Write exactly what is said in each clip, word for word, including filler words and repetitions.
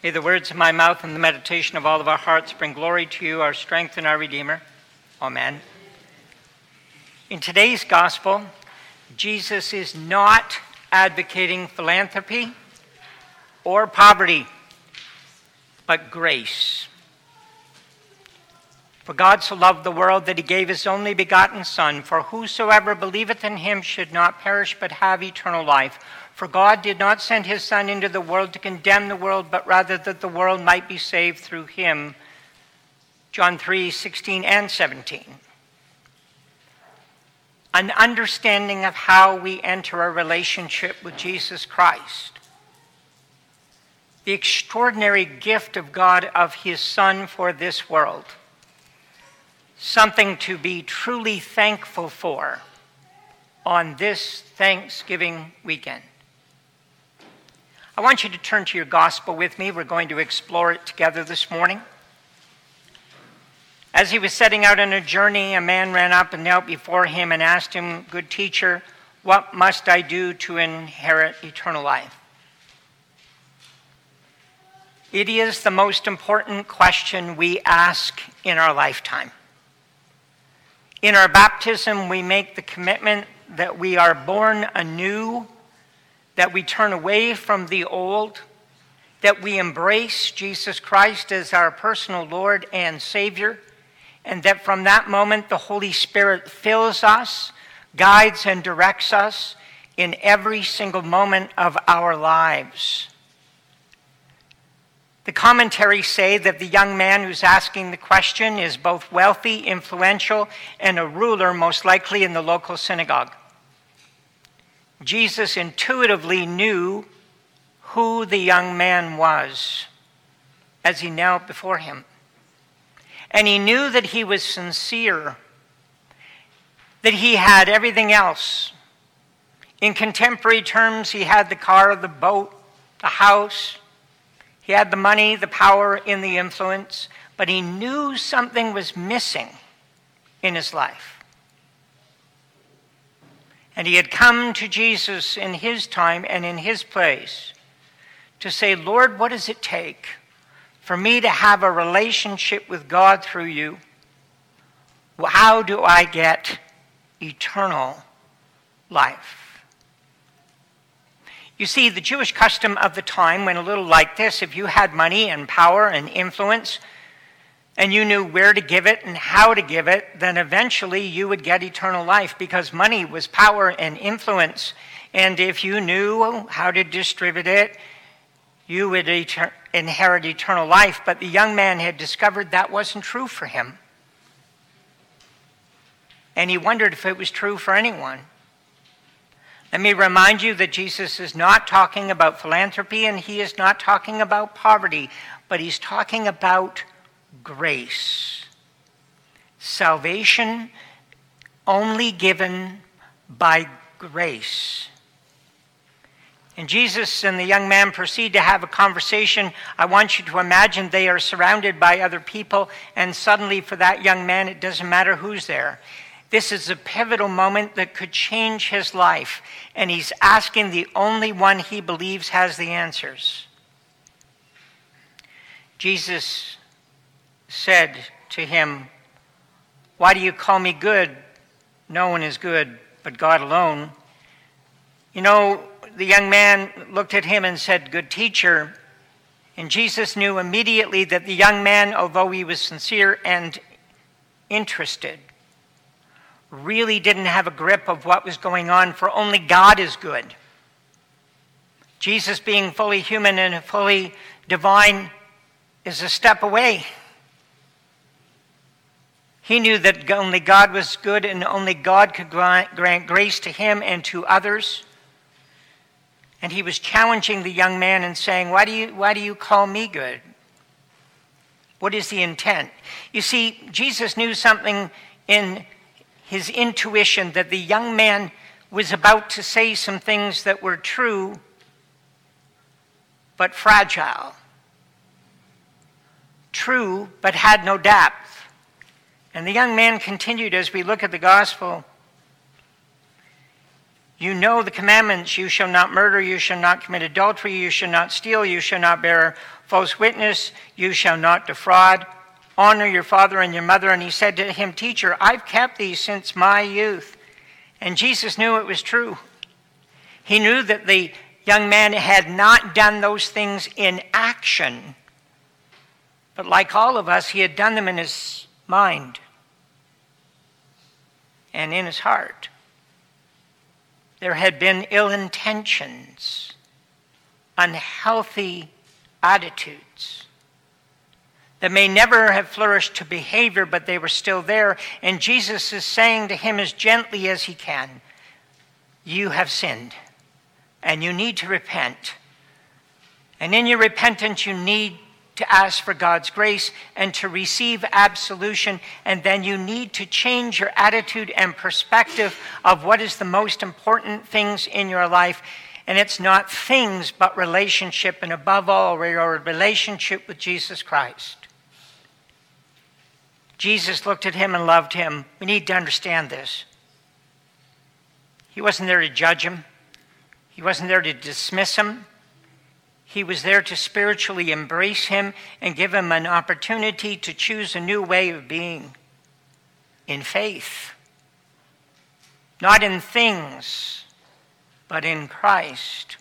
May the words of my mouth and the meditation of all of our hearts bring glory to you, our strength and our Redeemer. Amen. In today's gospel, Jesus is not advocating philanthropy or poverty, but grace. For God so loved the world that he gave his only begotten Son, for whosoever believeth in him should not perish but have eternal life. For God did not send his Son into the world to condemn the world, but rather that the world might be saved through him. John three, sixteen and seventeen. An understanding of how we enter a relationship with Jesus Christ. The extraordinary gift of God of his Son for this world. Something to be truly thankful for on this Thanksgiving weekend. I want you to turn to your gospel with me. We're going to explore it together this morning. As he was setting out on a journey, a man ran up and knelt before him and asked him, "Good teacher, what must I do to inherit eternal life?" It is the most important question we ask in our lifetime. In our baptism, we make the commitment that we are born anew, that we turn away from the old, that we embrace Jesus Christ as our personal Lord and Savior, and that from that moment the Holy Spirit fills us, guides and directs us in every single moment of our lives. The commentaries say that the young man who's asking the question is both wealthy, influential, and a ruler, most likely in the local synagogue. Jesus intuitively knew who the young man was as he knelt before him. And he knew that he was sincere, that he had everything else. In contemporary terms, he had the car, the boat, the house. He had the money, the power, and the influence, but he knew something was missing in his life. And he had come to Jesus in his time and in his place to say, "Lord, what does it take for me to have a relationship with God through you? How do I get eternal life?" You see, the Jewish custom of the time went a little like this. If you had money and power and influence, and you knew where to give it and how to give it, then eventually you would get eternal life, because money was power and influence. And if you knew how to distribute it, you would etern- inherit eternal life. But the young man had discovered that wasn't true for him. And he wondered if it was true for anyone. Let me remind you that Jesus is not talking about philanthropy and he is not talking about poverty, but he's talking about grace. Salvation only given by grace. And Jesus and the young man proceed to have a conversation. I want you to imagine they are surrounded by other people, and suddenly for that young man, it doesn't matter who's there. This is a pivotal moment that could change his life, and he's asking the only one he believes has the answers. Jesus said to him, "Why do you call me good? No one is good but God alone." You know, the young man looked at him and said, "Good teacher." And Jesus knew immediately that the young man, although he was sincere and interested, really didn't have a grip of what was going on, for only God is good. Jesus, being fully human and fully divine, is a step away. He knew that only God was good and only God could grant grace to him and to others. And he was challenging the young man and saying, why do you, why do you call me good? What is the intent? You see, Jesus knew something in his intuition, that the young man was about to say some things that were true, but fragile. True, but had no depth. And the young man continued as we look at the gospel. You know the commandments: you shall not murder, you shall not commit adultery, you shall not steal, you shall not bear false witness, you shall not defraud, honor your father and your mother. And he said to him, Teacher, I've kept these since my youth. And Jesus knew it was true. He knew that the young man had not done those things in action, but like all of us, he had done them in his mind and in his heart. There had been ill intentions, unhealthy attitudes that may never have flourished to behavior, but they were still there. And Jesus is saying to him as gently as he can, you have sinned and you need to repent. And in your repentance, you need to ask for God's grace and to receive absolution. And then you need to change your attitude and perspective of what is the most important things in your life. And it's not things, but relationship, and above all, your relationship with Jesus Christ. Jesus looked at him and loved him. We need to understand this. He wasn't there to judge him. He wasn't there to dismiss him. He was there to spiritually embrace him and give him an opportunity to choose a new way of being in faith. Not in things, but in Christ.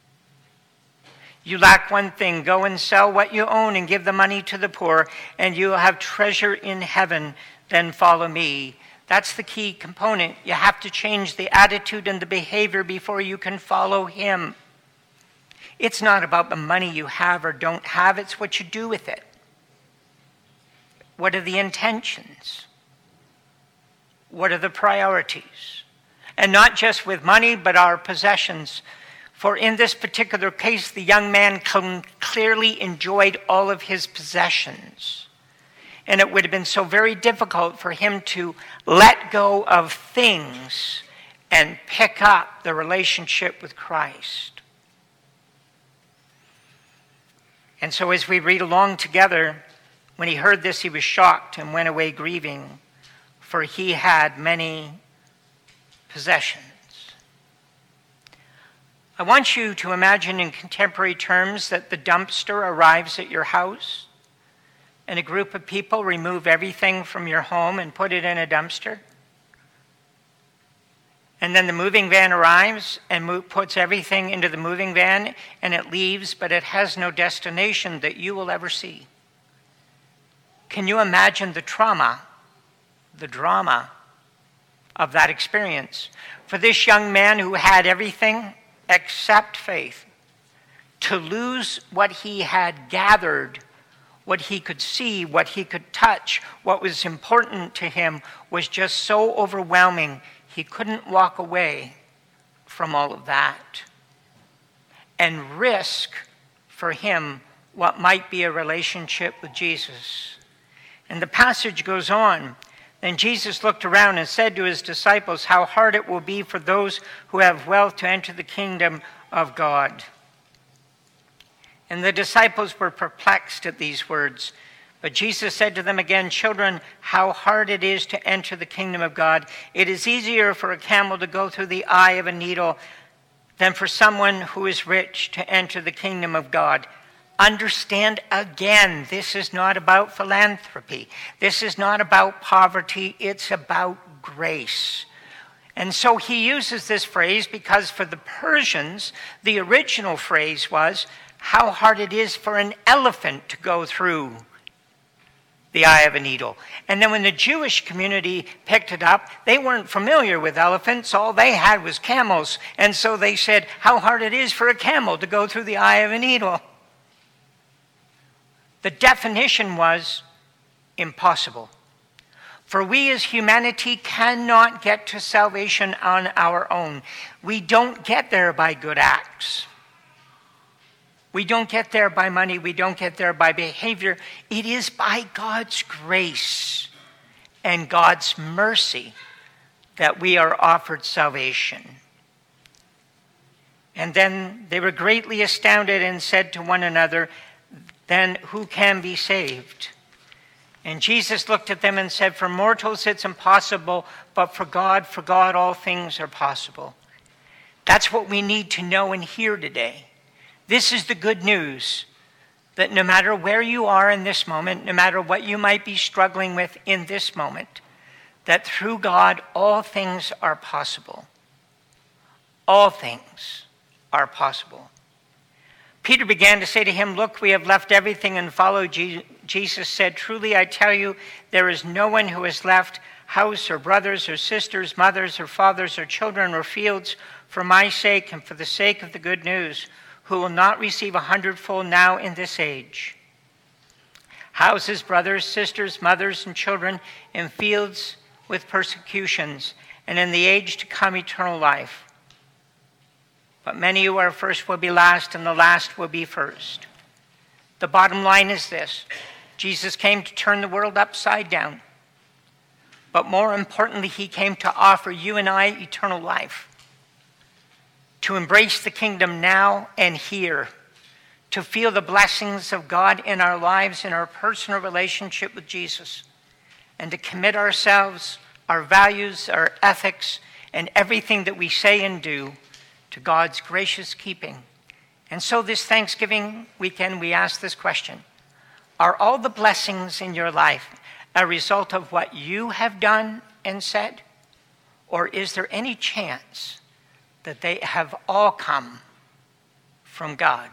You lack one thing, go and sell what you own and give the money to the poor, and you will have treasure in heaven. Then follow me. That's the key component. You have to change the attitude and the behavior before you can follow him. It's not about the money you have or don't have, it's what you do with it. What are the intentions? What are the priorities? And not just with money, but our possessions. For in this particular case, the young man clearly enjoyed all of his possessions. And it would have been so very difficult for him to let go of things and pick up the relationship with Christ. And so as we read along together, when he heard this, he was shocked and went away grieving, for he had many possessions. I want you to imagine in contemporary terms that the dumpster arrives at your house and a group of people remove everything from your home and put it in a dumpster. And then the moving van arrives and mo- puts everything into the moving van, and it leaves, but it has no destination that you will ever see. Can you imagine the trauma, the drama of that experience? For this young man who had everything except faith, to lose what he had gathered, what he could see, what he could touch, what was important to him, was just so overwhelming. He couldn't walk away from all of that and risk for him what might be a relationship with Jesus. And the passage goes on. Then Jesus looked around and said to his disciples, how hard it will be for those who have wealth to enter the kingdom of God. And the disciples were perplexed at these words. But Jesus said to them again, children, how hard it is to enter the kingdom of God. It is easier for a camel to go through the eye of a needle than for someone who is rich to enter the kingdom of God. Understand again, this is not about philanthropy. This is not about poverty. It's about grace. And so he uses this phrase because for the Persians, the original phrase was, how hard it is for an elephant to go through the eye of a needle. And then when the Jewish community picked it up, they weren't familiar with elephants. All they had was camels. And so they said, how hard it is for a camel to go through the eye of a needle. The definition was impossible. For we as humanity cannot get to salvation on our own. We don't get there by good acts. We don't get there by money. We don't get there by behavior. It is by God's grace and God's mercy that we are offered salvation. And then they were greatly astounded and said to one another, then who can be saved? And Jesus looked at them and said, for mortals it's impossible, but for God, for God all things are possible. That's what we need to know and hear today. This is the good news, that no matter where you are in this moment, no matter what you might be struggling with in this moment, that through God all things are possible. All things are possible. Peter began to say to him, "Look, we have left everything and followed you." Jesus said, "Truly I tell you, there is no one who has left house or brothers or sisters, mothers or fathers or children or fields for my sake and for the sake of the good news, who will not receive a hundredfold now in this age. Houses, brothers, sisters, mothers, and children, in fields with persecutions, and in the age to come eternal life. But many who are first will be last, and the last will be first." The bottom line is this: Jesus came to turn the world upside down. But more importantly, he came to offer you and I eternal life, to embrace the kingdom now and here, to feel the blessings of God in our lives, in our personal relationship with Jesus, and to commit ourselves, our values, our ethics, and everything that we say and do to God's gracious keeping. And so this Thanksgiving weekend, we ask this question: are all the blessings in your life a result of what you have done and said? Or is there any chance that they have all come from God?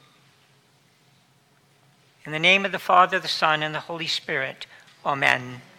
In the name of the Father, the Son, and the Holy Spirit, amen.